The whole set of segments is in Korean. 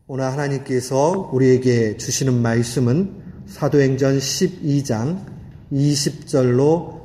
오늘 하나님께서 우리에게 주시는 말씀은 사도행전 12장 20절로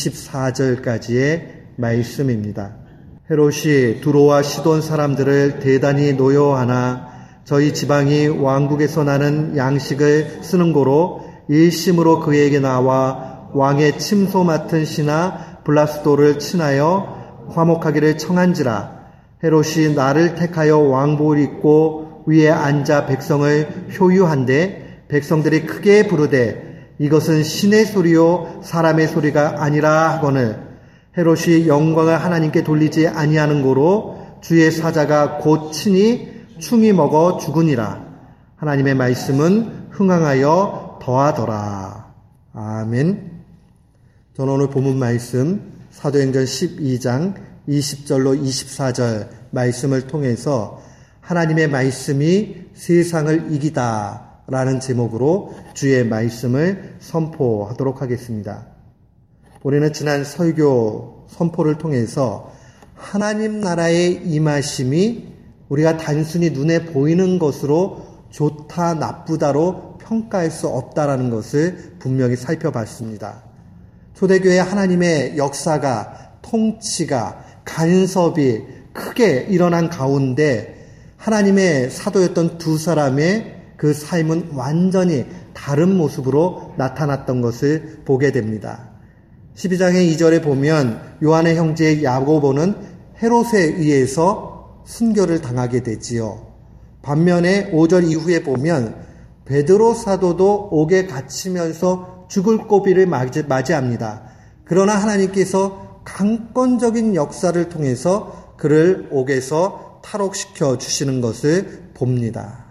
24절까지의 말씀입니다. 헤롯이 두로와 시돈 사람들을 대단히 노여워하나 저희 지방이 왕국에서 나는 양식을 쓰는 고로 일심으로 그에게 나와 왕의 침소 맡은 신하 블라스도를 친하여 화목하기를 청한지라. 헤롯이 나를 택하여 왕복을 입고 위에 앉아 백성을 효유한데 백성들이 크게 부르되 이것은 신의 소리요 사람의 소리가 아니라 하거늘 헤롯이 영광을 하나님께 돌리지 아니하는 고로 주의 사자가 곧 친히 충이 먹어 죽으니라. 하나님의 말씀은 흥황하여 더하더라. 아멘. 저는 오늘 본문 말씀 사도행전 12장 20절로 24절 말씀을 통해서 하나님의 말씀이 세상을 이기다 라는 제목으로 주의 말씀을 선포하도록 하겠습니다. 우리는 지난 설교 선포를 통해서 하나님 나라의 임하심이 우리가 단순히 눈에 보이는 것으로 좋다 나쁘다로 평가할 수 없다라는 것을 분명히 살펴봤습니다. 초대교회 하나님의 역사가 통치가 간섭이 크게 일어난 가운데 하나님의 사도였던 두 사람의 그 삶은 완전히 다른 모습으로 나타났던 것을 보게 됩니다. 12장의 2절에 보면 요한의 형제 야고보는 헤롯에 의해서 순교를 당하게 되지요. 반면에 5절 이후에 보면 베드로 사도도 옥에 갇히면서 죽을 고비를 맞이합니다. 그러나 하나님께서 강권적인 역사를 통해서 그를 옥에서 탈옥시켜 주시는 것을 봅니다.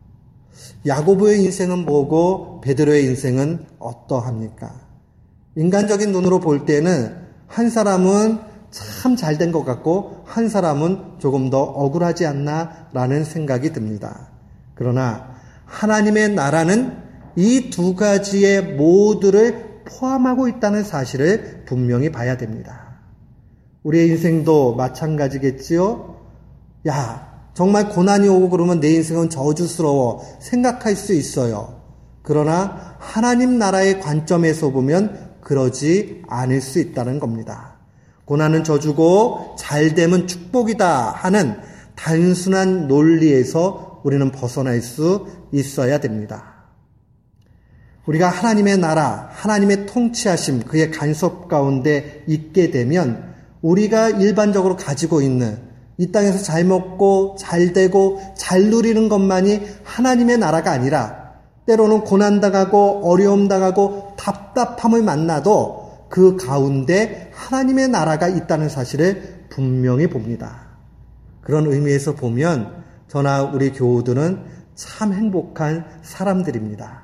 야고보의 인생은 뭐고 베드로의 인생은 어떠합니까? 인간적인 눈으로 볼 때는 한 사람은 참 잘된 것 같고 한 사람은 조금 더 억울하지 않나 라는 생각이 듭니다. 그러나 하나님의 나라는 이 두 가지의 모두를 포함하고 있다는 사실을 분명히 봐야 됩니다. 우리의 인생도 마찬가지겠지요? 야, 정말 고난이 오고 그러면 내 인생은 저주스러워 생각할 수 있어요. 그러나 하나님 나라의 관점에서 보면 그러지 않을 수 있다는 겁니다. 고난은 저주고 잘됨은 축복이다 하는 단순한 논리에서 우리는 벗어날 수 있어야 됩니다. 우리가 하나님의 나라, 하나님의 통치하심, 그의 간섭 가운데 있게 되면 우리가 일반적으로 가지고 있는 이 땅에서 잘 먹고 잘 되고 잘 누리는 것만이 하나님의 나라가 아니라 때로는 고난당하고 어려움당하고 답답함을 만나도 그 가운데 하나님의 나라가 있다는 사실을 분명히 봅니다. 그런 의미에서 보면 저나 우리 교우들은 참 행복한 사람들입니다.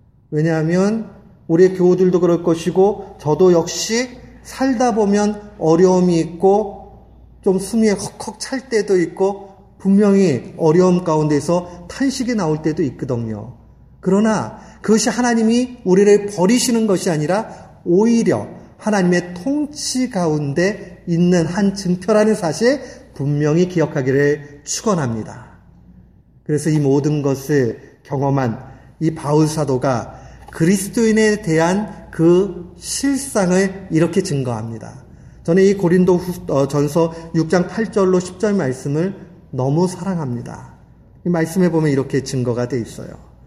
왜냐하면 우리 교우들도 그럴 것이고 저도 역시 살다 보면 어려움이 있고 좀 숨이 헉헉 찰 때도 있고 분명히 어려움 가운데서 탄식이 나올 때도 있거든요. 그러나 그것이 하나님이 우리를 버리시는 것이 아니라 오히려 하나님의 통치 가운데 있는 한 증표라는 사실 분명히 기억하기를 축원합니다. 그래서 이 모든 것을 경험한 이 바울 사도가 그리스도인에 대한 그 실상을 이렇게 증거합니다. 저는 이 고린도 전서 6장 8절로 10절 말씀을 너무 사랑합니다. 이 말씀에 보면 이렇게 증거가 되어 있어요.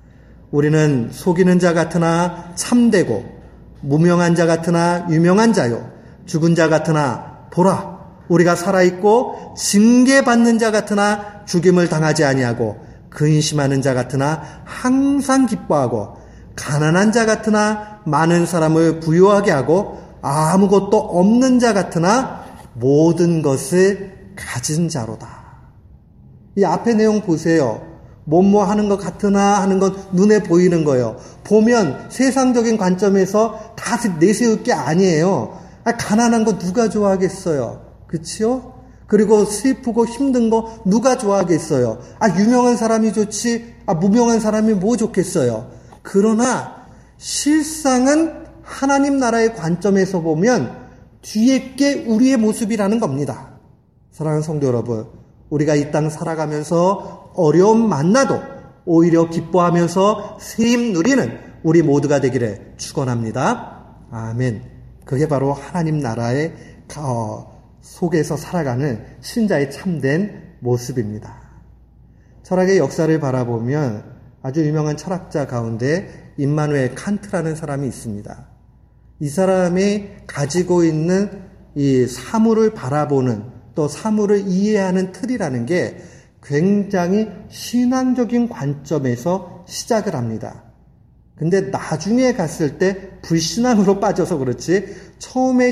우리는 속이는 자 같으나 참되고 무명한 자 같으나 유명한 자요 죽은 자 같으나 보라 우리가 살아있고 징계받는 자 같으나 죽임을 당하지 아니하고 근심하는 자 같으나 항상 기뻐하고 가난한 자 같으나 많은 사람을 부유하게 하고 아무것도 없는 자 같으나 모든 것을 가진 자로다. 이 앞에 내용 보세요. 뭐뭐 하는 것 같으나 하는 건 눈에 보이는 거예요. 보면 세상적인 관점에서 다 내세울 게 아니에요. 가난한 거 누가 좋아하겠어요? 그치요? 그리고 슬프고 힘든 거 누가 좋아하겠어요? 유명한 사람이 좋지, 무명한 사람이 뭐 좋겠어요? 그러나 실상은 하나님 나라의 관점에서 보면 뒤에 게 우리의 모습이라는 겁니다. 사랑하는 성도 여러분, 우리가 이 땅 살아가면서 어려움 만나도 오히려 기뻐하면서 새 힘 누리는 우리 모두가 되기를 축원합니다. 아멘. 그게 바로 하나님 나라의 속에서 살아가는 신자의 참된 모습입니다. 철학의 역사를 바라보면 아주 유명한 철학자 가운데 임마누엘 칸트라는 사람이 있습니다. 이 사람이 가지고 있는 이 사물을 바라보는 또 사물을 이해하는 틀이라는 게 굉장히 신앙적인 관점에서 시작을 합니다. 근데 나중에 갔을 때 불신앙으로 빠져서 그렇지 처음에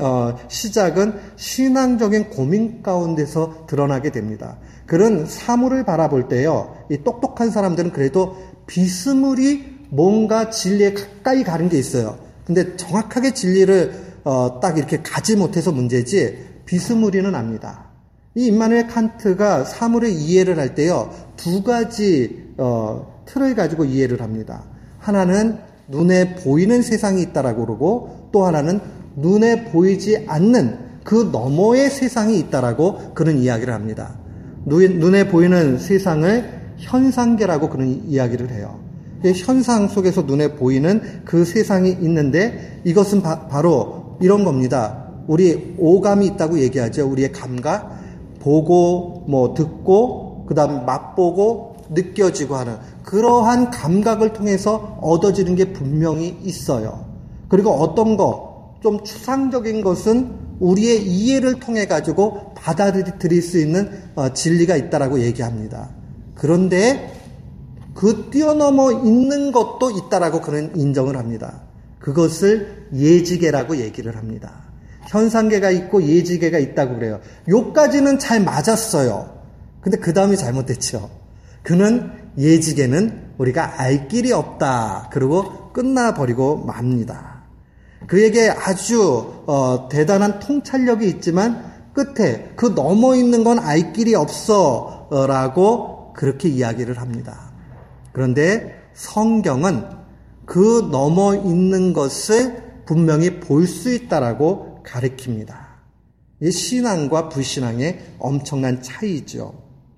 시작은 신앙적인 고민 가운데서 드러나게 됩니다. 그런 사물을 바라볼 때요, 이 똑똑한 사람들은 그래도 비스무리 뭔가 진리에 가까이 가는 게 있어요. 근데 정확하게 진리를 딱 이렇게 가지 못해서 문제지 비스무리는 압니다. 이 임마누엘 칸트가 사물의 이해를 할 때요, 두 가지 틀을 가지고 이해를 합니다. 하나는 눈에 보이는 세상이 있다라고 그러고 또 하나는 눈에 보이지 않는 그 너머의 세상이 있다라고 그런 이야기를 합니다. 눈에 보이는 세상을 현상계라고 그런 이야기를 해요. 현상 속에서 눈에 보이는 그 세상이 있는데 이것은 바로 이런 겁니다. 우리 오감이 있다고 얘기하죠. 우리의 감각, 보고 듣고 그다음에 맛보고 느껴지고 하는 그러한 감각을 통해서 얻어지는 게 분명히 있어요. 그리고 어떤 좀 추상적인 것은 우리의 이해를 통해 가지고 받아들일 수 있는 진리가 있다라고 얘기합니다. 그런데 그 뛰어넘어 있는 것도 있다라고 그는 인정을 합니다. 그것을 예지계라고 얘기를 합니다. 현상계가 있고 예지계가 있다고 그래요. 요까지는 잘 맞았어요. 근데 그 다음이 잘못됐죠. 그는 예지계는 우리가 알 길이 없다. 그리고 끝나버리고 맙니다. 그에게 아주 대단한 통찰력이 있지만 끝에 그 넘어 있는 건 알 길이 없어 라고 그렇게 이야기를 합니다. 그런데 성경은 그 넘어 있는 것을 분명히 볼 수 있다라고 가르칩니다. 이 신앙과 불신앙의 엄청난 차이죠.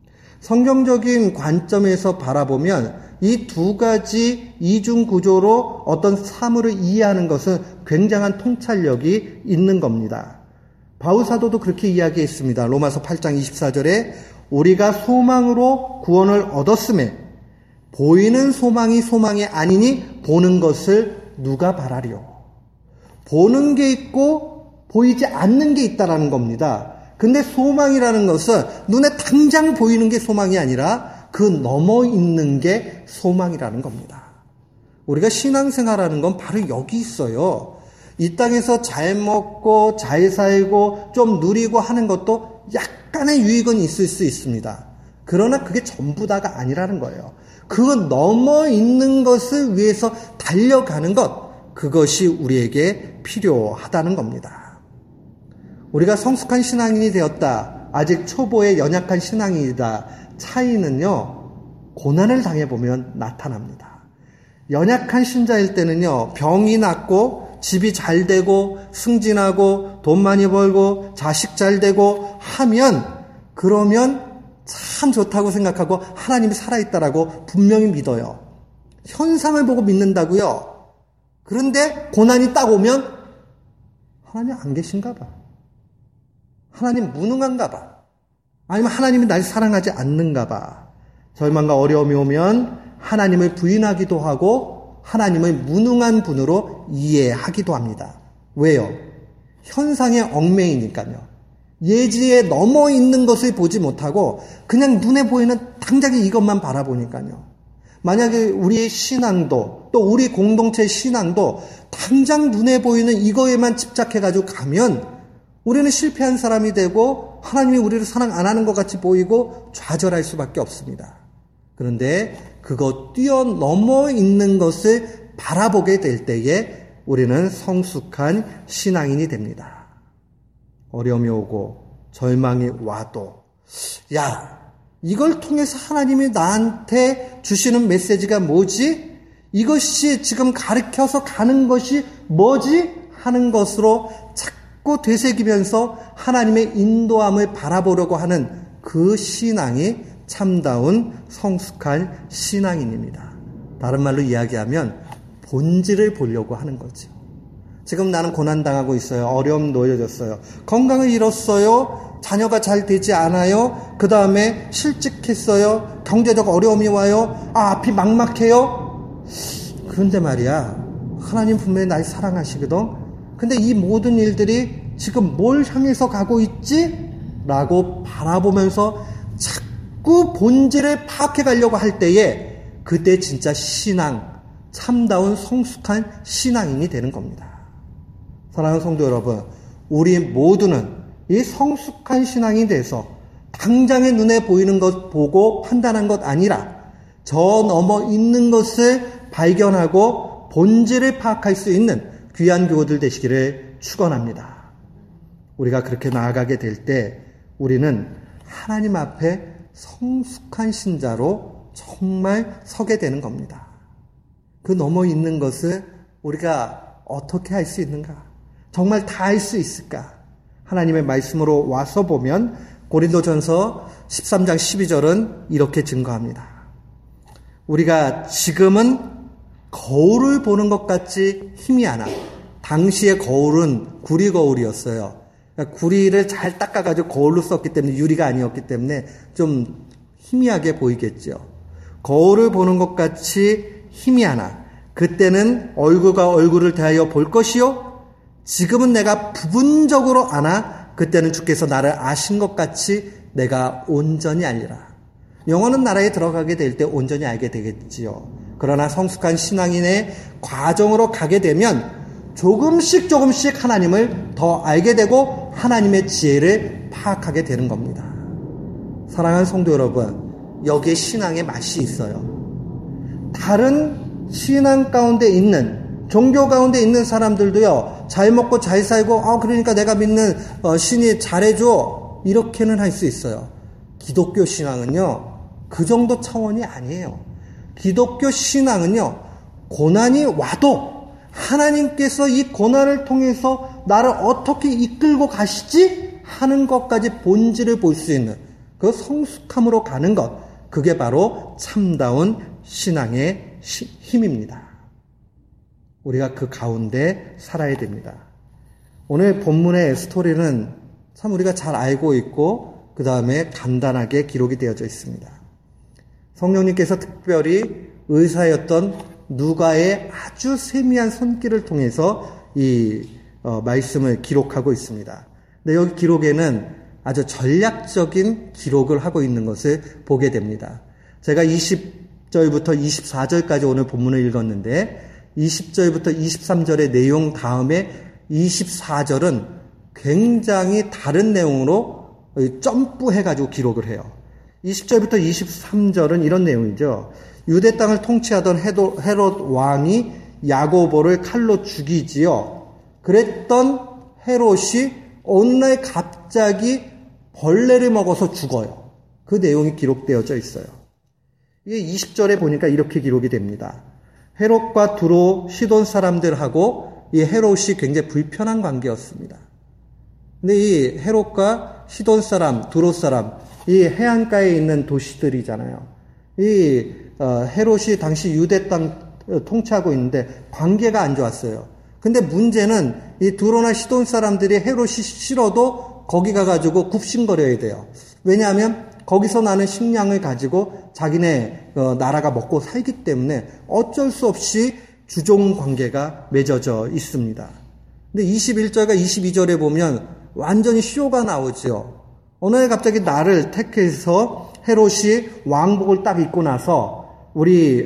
성경적인 관점에서 바라보면 이 두 가지 이중 구조로 어떤 사물을 이해하는 것은 굉장한 통찰력이 있는 겁니다. 바울 사도도 그렇게 이야기했습니다. 로마서 8장 24절에 우리가 소망으로 구원을 얻었음에 보이는 소망이 소망이 아니니 보는 것을 누가 바라리요. 보는 게 있고 보이지 않는 게 있다라는 겁니다. 근데 소망이라는 것은 눈에 당장 보이는 게 소망이 아니라 그 넘어 있는 게 소망이라는 겁니다. 우리가 신앙생활하는 건 바로 여기 있어요. 이 땅에서 잘 먹고 잘 살고 좀 누리고 하는 것도 약간의 유익은 있을 수 있습니다. 그러나 그게 전부 다가 아니라는 거예요. 그 넘어 있는 것을 위해서 달려가는 것, 그것이 우리에게 필요하다는 겁니다. 우리가 성숙한 신앙인이 되었다, 아직 초보의 연약한 신앙인이다, 차이는요, 고난을 당해보면 나타납니다. 연약한 신자일 때는요, 병이 낫고 집이 잘 되고 승진하고 돈 많이 벌고 자식 잘 되고 하면 그러면 참 좋다고 생각하고 하나님이 살아있다라고 분명히 믿어요. 현상을 보고 믿는다고요. 그런데 고난이 딱 오면 하나님 안 계신가 봐. 하나님 무능한가 봐. 아니면 하나님이 날 사랑하지 않는가 봐. 절망과 어려움이 오면 하나님을 부인하기도 하고 하나님을 무능한 분으로 이해하기도 합니다. 왜요? 현상에 얽매이니까요. 예지에 넘어 있는 것을 보지 못하고 그냥 눈에 보이는 당장에 이것만 바라보니까요. 만약에 우리의 신앙도 또 우리 공동체의 신앙도 당장 눈에 보이는 이거에만 집착해가지고 가면 우리는 실패한 사람이 되고 하나님이 우리를 사랑 안 하는 것 같이 보이고 좌절할 수밖에 없습니다. 그런데 그거 뛰어넘어 있는 것을 바라보게 될 때에 우리는 성숙한 신앙인이 됩니다. 어려움이 오고 절망이 와도 이걸 통해서 하나님이 나한테 주시는 메시지가 뭐지? 이것이 지금 가르쳐서 가는 것이 뭐지? 하는 것으로 자꾸 되새기면서 하나님의 인도함을 바라보려고 하는 그 신앙이 참다운 성숙한 신앙인입니다. 다른 말로 이야기하면 본질을 보려고 하는 거죠. 지금 나는 고난당하고 있어요. 어려움 놓여졌어요. 건강을 잃었어요. 자녀가 잘 되지 않아요. 그 다음에 실직했어요. 경제적 어려움이 와요. 앞이 막막해요. 그런데 말이야, 하나님 분명히 날 사랑하시거든. 근데 이 모든 일들이 지금 뭘 향해서 가고 있지? 라고 바라보면서 자꾸 본질을 파악해 가려고 할 때에 그때 진짜 신앙, 참다운 성숙한 신앙인이 되는 겁니다. 사랑하는 성도 여러분, 우리 모두는 이 성숙한 신앙이 돼서 당장의 눈에 보이는 것 보고 판단한 것 아니라 저 넘어 있는 것을 발견하고 본질을 파악할 수 있는 귀한 교우들 되시기를 축원합니다. 우리가 그렇게 나아가게 될 때 우리는 하나님 앞에 성숙한 신자로 정말 서게 되는 겁니다. 그 넘어 있는 것을 우리가 어떻게 할 수 있는가? 정말 다 할 수 있을까? 하나님의 말씀으로 와서 보면 고린도전서 13장 12절은 이렇게 증거합니다. 우리가 지금은 거울을 보는 것 같이 희미하나, 당시의 거울은 구리 거울이었어요. 그러니까 구리를 잘 닦아가지고 거울로 썼기 때문에, 유리가 아니었기 때문에 좀 희미하게 보이겠죠. 거울을 보는 것 같이 희미하나, 그때는 얼굴과 얼굴을 대하여 볼 것이요, 지금은 내가 부분적으로 아나 그때는 주께서 나를 아신 것 같이 내가 온전히 알리라. 영원한 나라에 들어가게 될 때 온전히 알게 되겠지요. 그러나 성숙한 신앙인의 과정으로 가게 되면 조금씩 하나님을 더 알게 되고 하나님의 지혜를 파악하게 되는 겁니다. 사랑하는 성도 여러분, 여기에 신앙의 맛이 있어요. 다른 신앙 가운데 있는, 종교 가운데 있는 사람들도요, 잘 먹고 잘 살고, 그러니까 내가 믿는 신이 잘해줘, 이렇게는 할 수 있어요. 기독교 신앙은요, 그 정도 차원이 아니에요. 기독교 신앙은요, 고난이 와도 하나님께서 이 고난을 통해서 나를 어떻게 이끌고 가시지 하는 것까지 본질을 볼 수 있는 그 성숙함으로 가는 것, 그게 바로 참다운 신앙의 힘입니다. 우리가 그 가운데 살아야 됩니다. 오늘 본문의 스토리는 참 우리가 잘 알고 있고 그 다음에 간단하게 기록이 되어져 있습니다. 성령님께서 특별히 의사였던 누가의 아주 세미한 손길을 통해서 이 말씀을 기록하고 있습니다. 근데 여기 기록에는 아주 전략적인 기록을 하고 있는 것을 보게 됩니다. 제가 20절부터 24절까지 오늘 본문을 읽었는데 20절부터 23절의 내용 다음에 24절은 굉장히 다른 내용으로 점프해가지고 기록을 해요. 20절부터 23절은 이런 내용이죠. 유대 땅을 통치하던 헤롯 왕이 야고보를 칼로 죽이지요. 그랬던 헤롯이 어느 날 갑자기 벌레를 먹어서 죽어요. 그 내용이 기록되어져 있어요. 이게 20절에 보니까 이렇게 기록이 됩니다. 헤롯과 두로 시돈 사람들하고 이 헤롯이 굉장히 불편한 관계였습니다. 근데 이 헤롯과 시돈 사람, 두로 사람, 이 해안가에 있는 도시들이잖아요. 이 헤롯이 당시 유대 땅 통치하고 있는데 관계가 안 좋았어요. 근데 문제는 이 두로나 시돈 사람들이 헤롯이 싫어도 거기 가가지고 굽신거려야 돼요. 왜냐하면 거기서 나는 식량을 가지고 자기네 나라가 먹고 살기 때문에 어쩔 수 없이 주종 관계가 맺어져 있습니다. 근데 21절과 22절에 보면 완전히 쇼가 나오죠. 어느 날 갑자기 나를 택해서 헤롯이 왕복을 딱 입고 나서 우리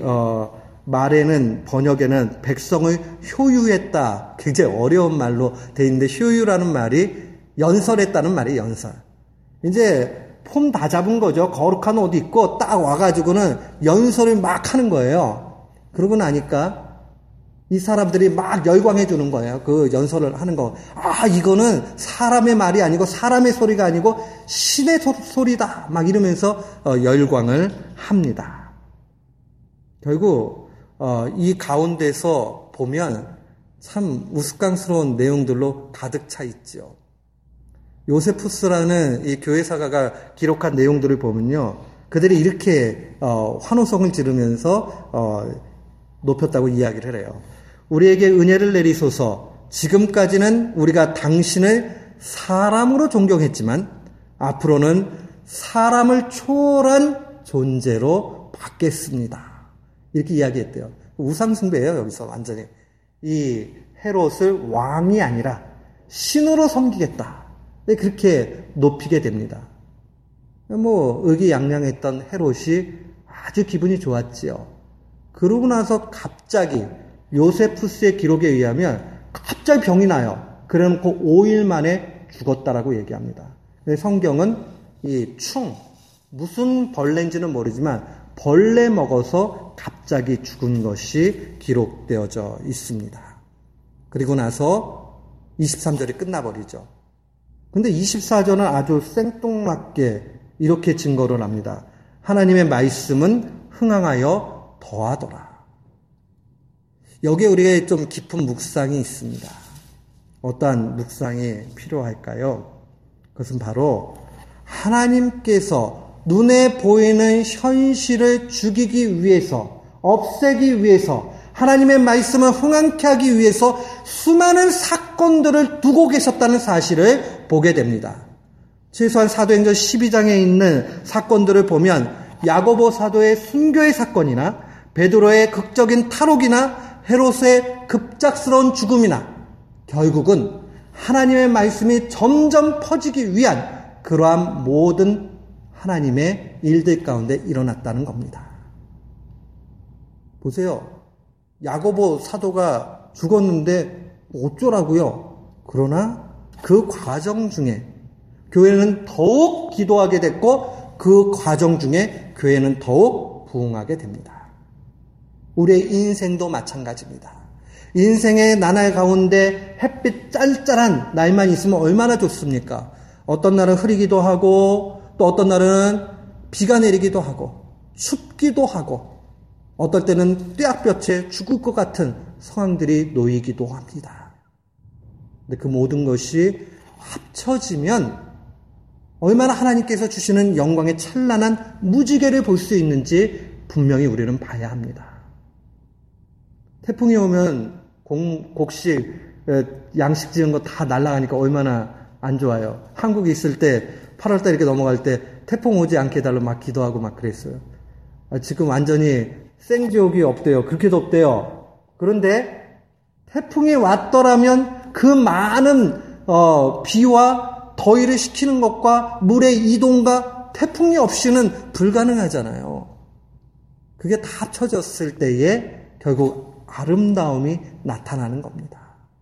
말에는 번역에는 백성을 효유했다. 굉장히 어려운 말로 돼 있는데 효유라는 말이 연설했다는 말이 연설. 이제 폼 다 잡은 거죠. 거룩한 옷 입고 딱 와가지고는 연설을 막 하는 거예요. 그러고 나니까 이 사람들이 막 열광해 주는 거예요. 그 연설을 하는 거. 이거는 사람의 말이 아니고 사람의 소리가 아니고 신의 소리다. 막 이러면서 열광을 합니다. 결국 이 가운데서 보면 참 우스꽝스러운 내용들로 가득 차 있죠. 요세푸스라는 이 교회사가가 기록한 내용들을 보면요. 그들이 이렇게 환호성을 지르면서 높였다고 이야기를 해요. 우리에게 은혜를 내리소서. 지금까지는 우리가 당신을 사람으로 존경했지만 앞으로는 사람을 초월한 존재로 받겠습니다. 이렇게 이야기했대요. 우상숭배예요. 여기서 완전히. 이 헤롯을 왕이 아니라 신으로 섬기겠다. 그렇게 높이게 됩니다. 의기양양했던 헤롯이 아주 기분이 좋았지요. 그러고 나서 갑자기 요세푸스의 기록에 의하면 갑자기 병이 나요. 그래놓고 5일 만에 죽었다라고 얘기합니다. 성경은 이 무슨 벌레인지는 모르지만 벌레 먹어서 갑자기 죽은 것이 기록되어져 있습니다. 그리고 나서 23절이 끝나버리죠. 근데 24절은 아주 생뚱맞게 이렇게 증거를 합니다. 하나님의 말씀은 흥황하여 더하더라. 여기에 우리가 좀 깊은 묵상이 있습니다. 어떠한 묵상이 필요할까요? 그것은 바로 하나님께서 눈에 보이는 현실을 죽이기 위해서, 없애기 위해서, 하나님의 말씀을 흥황케 하기 위해서 수많은 사건들을 두고 계셨다는 사실을 보게 됩니다. 최소한 사도행전 12장에 있는 사건들을 보면 야고보 사도의 순교의 사건이나 베드로의 극적인 탈옥이나 헤롯의 급작스러운 죽음이나 결국은 하나님의 말씀이 점점 퍼지기 위한 그러한 모든 하나님의 일들 가운데 일어났다는 겁니다. 보세요. 야고보 사도가 죽었는데 어쩌라고요? 그러나 그 과정 중에 교회는 더욱 기도하게 됐고 그 과정 중에 교회는 더욱 부흥하게 됩니다. 우리의 인생도 마찬가지입니다. 인생의 나날 가운데 햇빛 짤짤한 날만 있으면 얼마나 좋습니까? 어떤 날은 흐리기도 하고 또 어떤 날은 비가 내리기도 하고 춥기도 하고 어떨 때는 뙤약볕에 죽을 것 같은 상황들이 놓이기도 합니다. 근데 그 모든 것이 합쳐지면 얼마나 하나님께서 주시는 영광의 찬란한 무지개를 볼 수 있는지 분명히 우리는 봐야 합니다. 태풍이 오면 곡식, 양식 지은 거 다 날아가니까 얼마나 안 좋아요. 한국에 있을 때 8월달 이렇게 넘어갈 때 태풍 오지 않게 해달라고 막 기도하고 막 그랬어요. 지금 완전히 생지옥이 없대요. 그렇게 덥대요. 그런데 태풍이 왔더라면 그 많은 비와 더위를 식히는 것과 물의 이동과 태풍이 없이는 불가능하잖아요. 그게 다 합쳐졌을 때에 결국 아름다움이 나타나는 겁니다.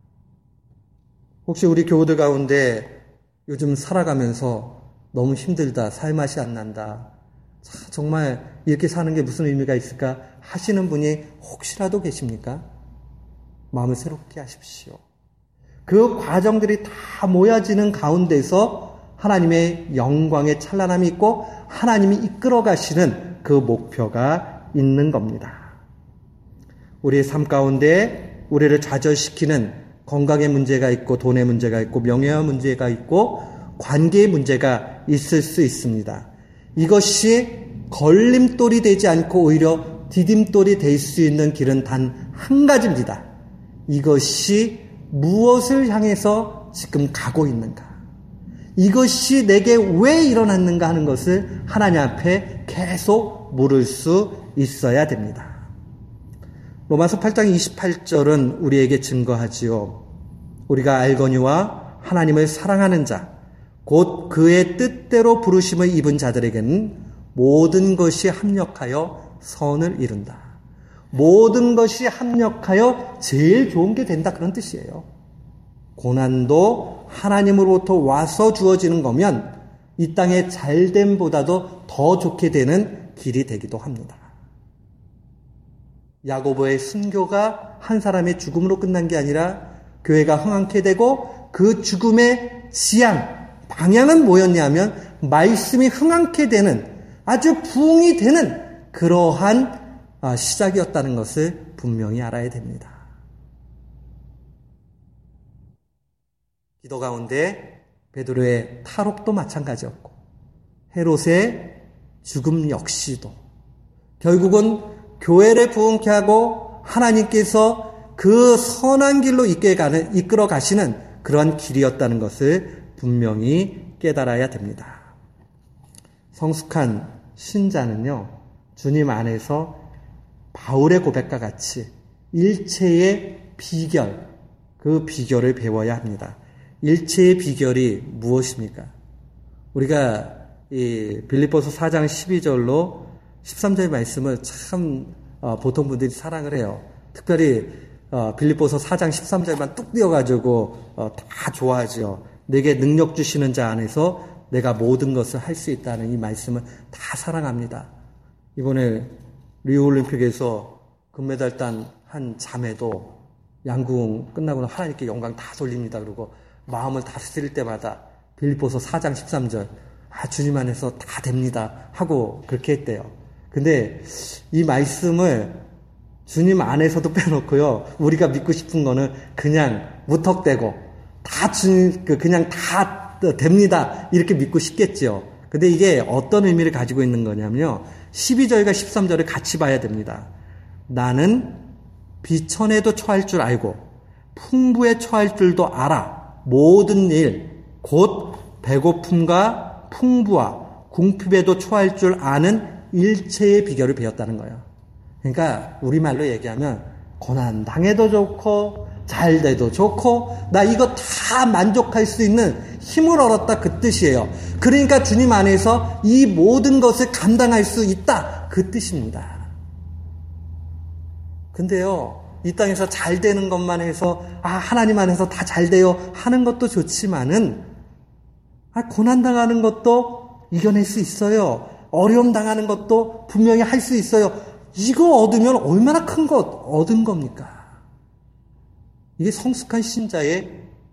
혹시 우리 교우들 가운데 요즘 살아가면서 너무 힘들다, 살맛이 안 난다, 정말 이렇게 사는 게 무슨 의미가 있을까 하시는 분이 혹시라도 계십니까? 마음을 새롭게 하십시오. 그 과정들이 다 모여지는 가운데서 하나님의 영광의 찬란함이 있고 하나님이 이끌어 가시는 그 목표가 있는 겁니다. 우리의 삶 가운데 우리를 좌절시키는 건강의 문제가 있고 돈의 문제가 있고 명예의 문제가 있고 관계의 문제가 있을 수 있습니다. 이것이 걸림돌이 되지 않고 오히려 디딤돌이 될 수 있는 길은 단 한 가지입니다. 이것이 무엇을 향해서 지금 가고 있는가? 이것이 내게 왜 일어났는가 하는 것을 하나님 앞에 계속 물을 수 있어야 됩니다. 로마서 8장 28절은 우리에게 증거하지요. 우리가 알거니와 하나님을 사랑하는 자, 곧 그의 뜻대로 부르심을 입은 자들에게는 모든 것이 합력하여 선을 이룬다. 모든 것이 합력하여 제일 좋은 게 된다, 그런 뜻이에요. 고난도 하나님으로부터 와서 주어지는 거면 이 땅의 잘됨보다도 더 좋게 되는 길이 되기도 합니다. 야고보의 순교가 한 사람의 죽음으로 끝난 게 아니라 교회가 흥황케 되고 그 죽음의 방향은 뭐였냐면 말씀이 흥황케 되는, 아주 부흥이 되는 그러한 시작이었다는 것을 분명히 알아야 됩니다. 기도 가운데 베드로의 탈옥도 마찬가지였고 헤롯의 죽음 역시도 결국은 교회를 부흥케 하고 하나님께서 그 선한 길로 이끌어 가시는 그러한 길이었다는 것을 분명히 깨달아야 됩니다. 성숙한 신자는요, 주님 안에서 바울의 고백과 같이 일체의 비결, 그 비결을 배워야 합니다. 일체의 비결이 무엇입니까? 우리가 이 빌립보서 4장 12절로 13절의 말씀을 참 보통 분들이 사랑을 해요. 특별히 빌립보서 4장 13절만 뚝 띄어가지고 다 좋아하죠. 내게 능력 주시는 자 안에서 내가 모든 것을 할 수 있다는 이 말씀을 다 사랑합니다. 이번에 리우올림픽에서 금메달 딴 한 자매도 양궁 끝나고 하나님께 영광 다 돌립니다. 그리고 마음을 다스릴 때마다 빌립보서 4장 13절 주님 안에서 다 됩니다 하고 그렇게 했대요. 근데 이 말씀을 주님 안에서도 빼놓고요, 우리가 믿고 싶은 거는 그냥 무턱대고 다 주님 그냥 다 됩니다 이렇게 믿고 싶겠죠. 근데 이게 어떤 의미를 가지고 있는 거냐면요, 12절과 13절을 같이 봐야 됩니다. 나는 비천에도 처할 줄 알고 풍부에 처할 줄도 알아. 모든 일 곧 배고픔과 풍부와 궁핍에도 처할 줄 아는 일체의 비결을 배웠다는 거예요. 그러니까 우리말로 얘기하면 고난 당해도 좋고 잘 돼도 좋고 나 이거 다 만족할 수 있는 힘을 얻었다, 그 뜻이에요. 그러니까 주님 안에서 이 모든 것을 감당할 수 있다, 그 뜻입니다. 근데요, 이 땅에서 잘 되는 것만 해서 하나님 안에서 다 잘 돼요 하는 것도 좋지만은 고난 당하는 것도 이겨낼 수 있어요. 어려움 당하는 것도 분명히 할 수 있어요. 이거 얻으면 얼마나 큰 것 얻은 겁니까? 이게 성숙한 신자의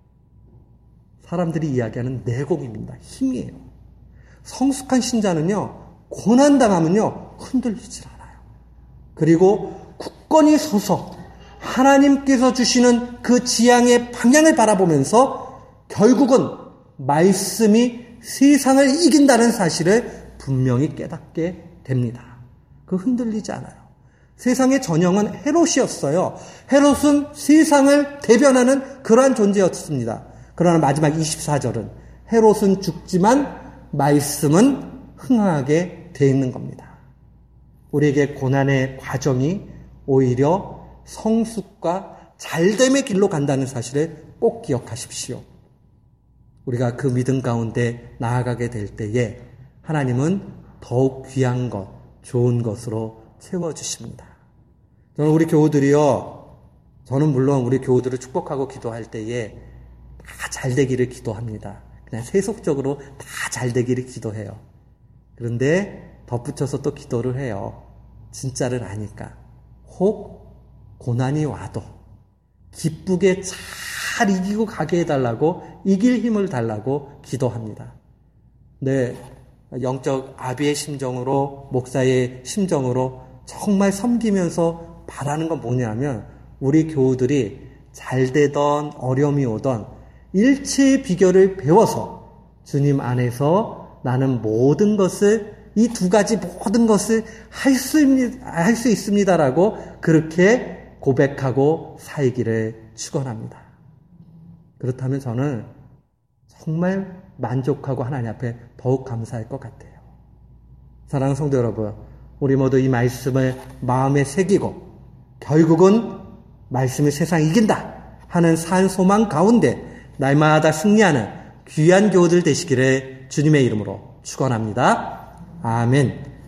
사람들이 이야기하는 내공입니다. 힘이에요. 성숙한 신자는요, 고난당하면요, 흔들리질 않아요. 그리고 굳건히 서서 하나님께서 주시는 그 지향의 방향을 바라보면서 결국은 말씀이 세상을 이긴다는 사실을 분명히 깨닫게 됩니다. 그 흔들리지 않아요. 세상의 전형은 헤롯이었어요. 헤롯은 세상을 대변하는 그러한 존재였습니다. 그러나 마지막 24절은 헤롯은 죽지만 말씀은 흥하게 되어 있는 겁니다. 우리에게 고난의 과정이 오히려 성숙과 잘됨의 길로 간다는 사실을 꼭 기억하십시오. 우리가 그 믿음 가운데 나아가게 될 때에 하나님은 더욱 귀한 것, 좋은 것으로 채워주십니다. 저는 물론 우리 교우들을 축복하고 기도할 때에 다 잘되기를 기도합니다. 그냥 세속적으로 다 잘되기를 기도해요. 그런데 덧붙여서 또 기도를 해요. 진짜를 아니까. 혹 고난이 와도 기쁘게 잘 이기고 가게 해달라고, 이길 힘을 달라고 기도합니다. 네, 영적 아비의 심정으로, 목사의 심정으로 정말 섬기면서 바라는 건 뭐냐면, 우리 교우들이 잘 되던 어려움이 오던 일체의 비결을 배워서 주님 안에서 나는 모든 것을, 이 두 가지 모든 것을 할 수 있습니다라고 그렇게 고백하고 살기를 축원합니다. 그렇다면 저는 정말 만족하고 하나님 앞에 더욱 감사할 것 같아요. 사랑하는 성도 여러분, 우리 모두 이 말씀을 마음에 새기고 결국은 말씀이 세상 이긴다 하는 산 소망 가운데 날마다 승리하는 귀한 교우들 되시기를 주님의 이름으로 축원합니다. 아멘.